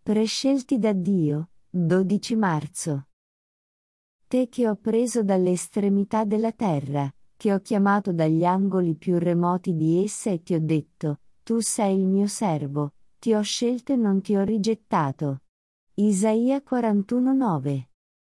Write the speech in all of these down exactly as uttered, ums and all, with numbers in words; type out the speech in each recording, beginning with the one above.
Prescelti da Dio, dodici marzo. Te che ho preso dalle estremità della terra, che ho chiamato dagli angoli più remoti di essa e ti ho detto, tu sei il mio servo, ti ho scelto e non ti ho rigettato. Isaia quarantuno nove.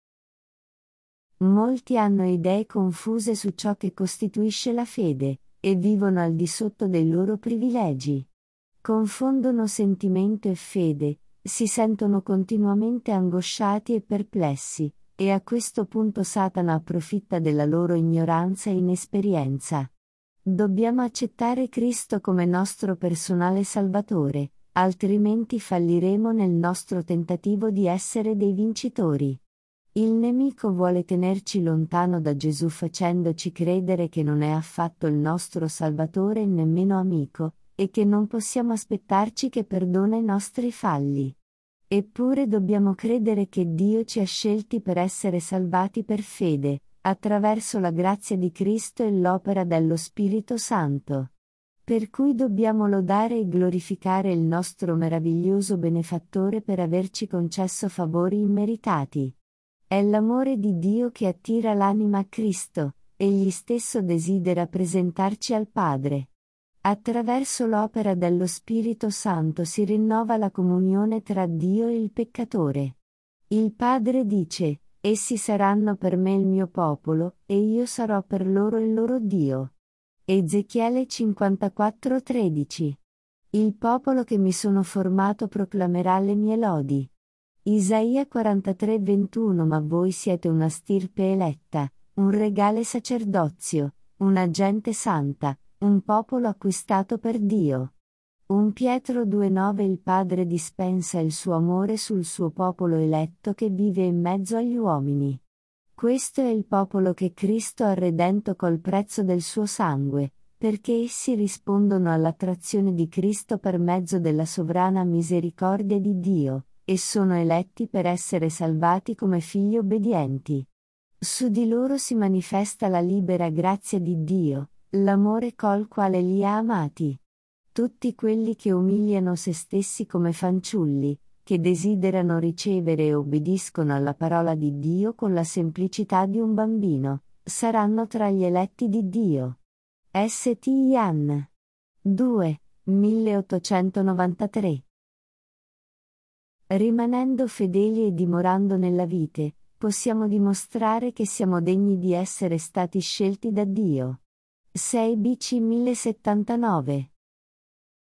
Molti hanno idee confuse su ciò che costituisce la fede, e vivono al di sotto dei loro privilegi. Confondono sentimento e fede, si sentono continuamente angosciati e perplessi, e a questo punto Satana approfitta della loro ignoranza e inesperienza. Dobbiamo accettare Cristo come nostro personale Salvatore, altrimenti falliremo nel nostro tentativo di essere dei vincitori. Il nemico vuole tenerci lontano da Gesù facendoci credere che non è affatto il nostro Salvatore e nemmeno amico, e che non possiamo aspettarci che perdona i nostri falli. Eppure dobbiamo credere che Dio ci ha scelti per essere salvati per fede, attraverso la grazia di Cristo e l'opera dello Spirito Santo. Per cui dobbiamo lodare e glorificare il nostro meraviglioso benefattore per averci concesso favori immeritati. È l'amore di Dio che attira l'anima a Cristo, egli stesso desidera presentarci al Padre. Attraverso l'opera dello Spirito Santo si rinnova la comunione tra Dio e il peccatore. Il Padre dice, essi saranno per me il mio popolo, e io sarò per loro il loro Dio. Ezechiele cinquantaquattro tredici. Il popolo che mi sono formato proclamerà le mie lodi. Isaia quarantatré ventuno. Ma voi siete una stirpe eletta, un regale sacerdozio, una gente santa, un popolo acquistato per Dio. primo Pietro due nove. Il Padre dispensa il suo amore sul suo popolo eletto che vive in mezzo agli uomini. Questo è il popolo che Cristo ha redento col prezzo del suo sangue, perché essi rispondono all'attrazione di Cristo per mezzo della sovrana misericordia di Dio, e sono eletti per essere salvati come figli obbedienti. Su di loro si manifesta la libera grazia di Dio, l'amore col quale li ha amati. Tutti quelli che umiliano se stessi come fanciulli, che desiderano ricevere e obbediscono alla parola di Dio con la semplicità di un bambino, saranno tra gli eletti di Dio. S T Ian. due, milleottocentonovantatré. Rimanendo fedeli e dimorando nella vite, possiamo dimostrare che siamo degni di essere stati scelti da Dio. sei B C mille settantanove.